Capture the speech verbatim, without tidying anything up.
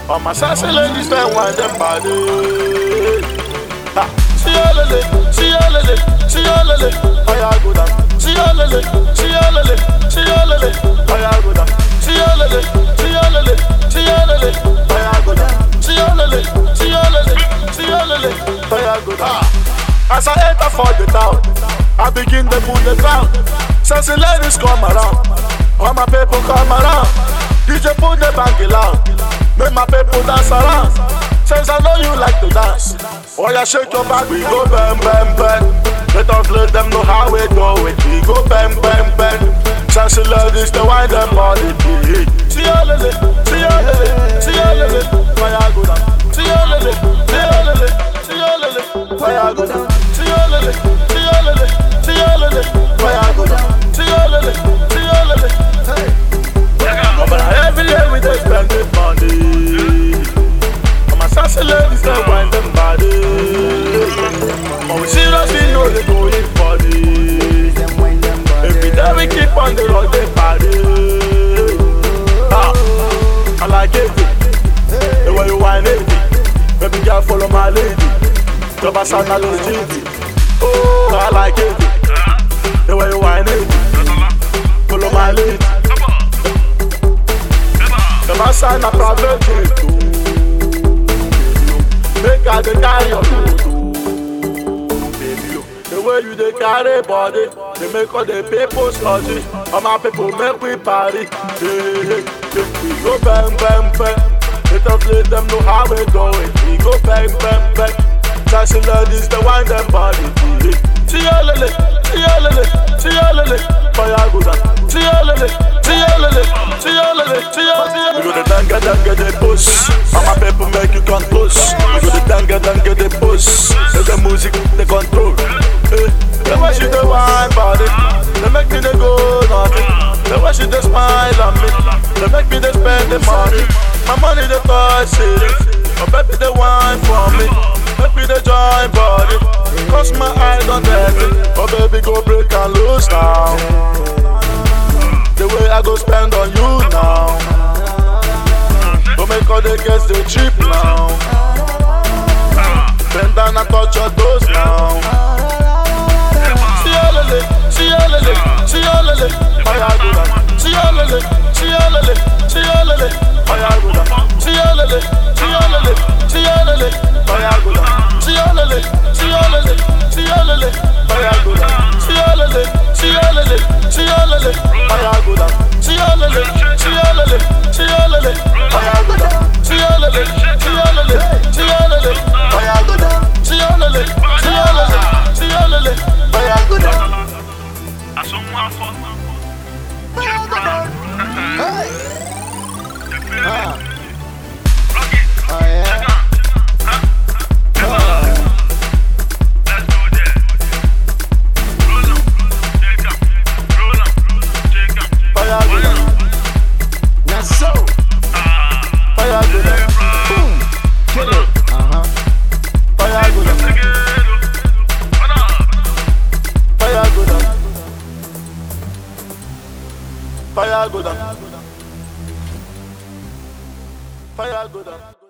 All my sassy ladies, they want them body. Ha. See ya lele, see ya lele, see ya lele, fire go down. See ya lele, see ya lele, see ya lele, fire go down. See ya lele, see ya lele, see ya lele, fire go down. See ya lele, see ya lele, see ya lele, fire go down. As I enter for the town, I begin to move the ground. Sassy ladies come around, all my people come around. D J put the banky loud, make my people dance around. Since I know you like to dance, oh yeah, shake your back, we go bang bang bang. Let us let them know how we do it. We go bang bang bang. Sassy ladies, they wind them body. See ya lele, see ya lele, see ya lele, fire go down. See ya lele, see ya lele, see ya lele, fire go down. See ya lele, see ya lele, see ya lele, fire go down. See ya lele, see ya lele, hey. Oh, but every day we just spend the money. And my sassy ladies, they wind them body. Oh, we seriously know they going funny. Every day we keep on the road, they party. Ah, I like it. The way you wind it. Baby girl, follow my lady. Drop a sound, I legit. Oh, I like it. The way you wind it. Follow my lady. Never sign a private jet, oh. Make her the carry your load, baby, oh. The way you dey carry body, they make all the people sludgy. All my people make we party. Hey, hey, hey. We go bang, bang, bang. Let us let them know how we do it. We go bang, bang, bang. Sassy ladies, they wind them body. See ya lele, see ya lele, see ya lele, fire go down. See ya lele, see ya lele, see ya lele, see ya, see ya. We go the danga danga the push. All my people make you can't push. We go the danga danga the push. Let the music they control. Hey, the way she dey wine body, they make me dey go naughty. The way she dey smile on me, they make me dey spend the money. My money dey touch city, my baby dey wine for me. Make me dey join body, cause my eyes don't dirty. Oh baby, go break and loose now. The way I go spend on you now. Don't make all the girls they cheap now. Bend down and touch your toes now. See ya lele, see ya lele, see ya lele, fire go down. See ya lele, see ya lele, see ya lele, fire go down. See ya lele, see ya lele, see ya lele, fire go down. See ya lele, see ya lele, see ya lele, fire go down. See ya lele, see ya lele, see ya lele, fire go down. See ya lele, see ya lele, see ya lele, fire go down. See ya lele, see ya lele, see ya lele, fire go down. See ya lele, see ya lele, see ya lele, fire go down. Hey. Ah. Oh yeah. Fire go down. Fire go down.